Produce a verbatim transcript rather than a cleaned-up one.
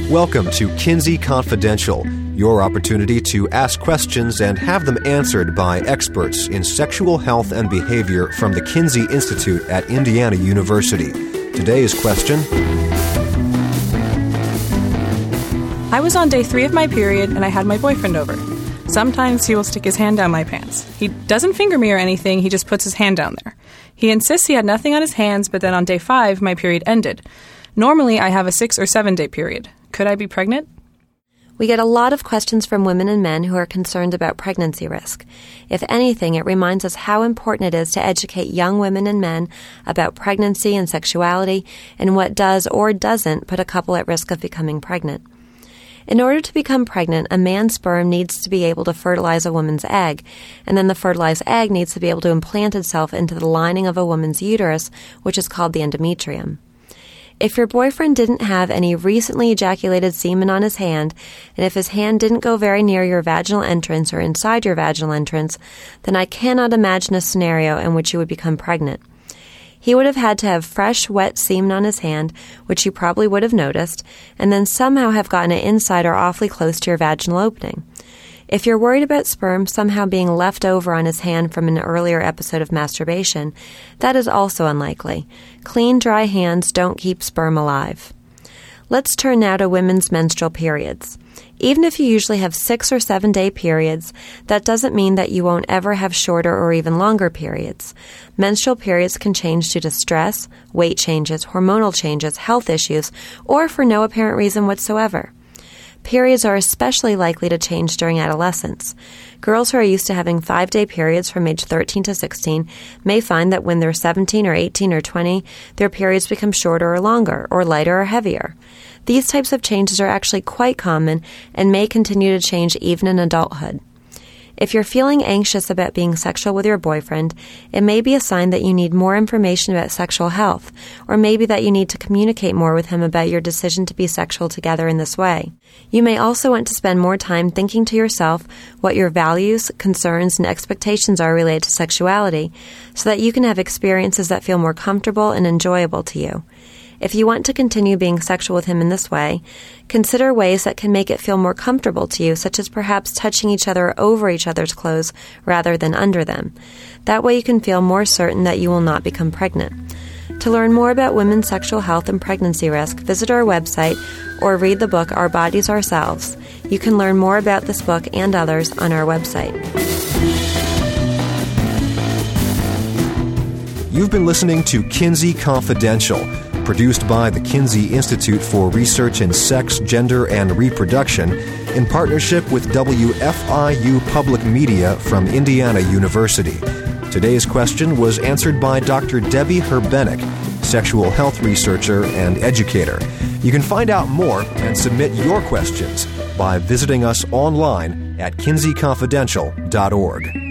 Welcome to Kinsey Confidential, your opportunity to ask questions and have them answered by experts in sexual health and behavior from the Kinsey Institute at Indiana University. Today's question: I was on day three of my period and I had my boyfriend over. Sometimes he will stick his hand down my pants. He doesn't finger me or anything, he just puts his hand down there. He insists he had nothing on his hands, but then on day five, my period ended. Normally, I have a six or seven day period. Could I be pregnant? We get a lot of questions from women and men who are concerned about pregnancy risk. If anything, it reminds us how important it is to educate young women and men about pregnancy and sexuality and what does or doesn't put a couple at risk of becoming pregnant. In order to become pregnant, a man's sperm needs to be able to fertilize a woman's egg, and then the fertilized egg needs to be able to implant itself into the lining of a woman's uterus, which is called the endometrium. If your boyfriend didn't have any recently ejaculated semen on his hand, and if his hand didn't go very near your vaginal entrance or inside your vaginal entrance, then I cannot imagine a scenario in which you would become pregnant. He would have had to have fresh, wet semen on his hand, which you probably would have noticed, and then somehow have gotten it inside or awfully close to your vaginal opening. If you're worried about sperm somehow being left over on his hand from an earlier episode of masturbation, that is also unlikely. Clean, dry hands don't keep sperm alive. Let's turn now to women's menstrual periods. Even if you usually have six or seven day periods, that doesn't mean that you won't ever have shorter or even longer periods. Menstrual periods can change due to stress, weight changes, hormonal changes, health issues, or for no apparent reason whatsoever. Periods are especially likely to change during adolescence. Girls who are used to having five-day periods from age thirteen to sixteen may find that when they're seventeen or eighteen or twenty, their periods become shorter or longer, or lighter or heavier. These types of changes are actually quite common and may continue to change even in adulthood. If you're feeling anxious about being sexual with your boyfriend, it may be a sign that you need more information about sexual health, or maybe that you need to communicate more with him about your decision to be sexual together in this way. You may also want to spend more time thinking to yourself what your values, concerns, and expectations are related to sexuality, so that you can have experiences that feel more comfortable and enjoyable to you. If you want to continue being sexual with him in this way, consider ways that can make it feel more comfortable to you, such as perhaps touching each other over each other's clothes rather than under them. That way you can feel more certain that you will not become pregnant. To learn more about women's sexual health and pregnancy risk, visit our website or read the book Our Bodies, Ourselves. You can learn more about this book and others on our website. You've been listening to Kinsey Confidential, produced by the Kinsey Institute for Research in Sex, Gender, and Reproduction in partnership with W F I U Public Media from Indiana University. Today's question was answered by Doctor Debbie Herbenek, sexual health researcher and educator. You can find out more and submit your questions by visiting us online at kinsey confidential dot org.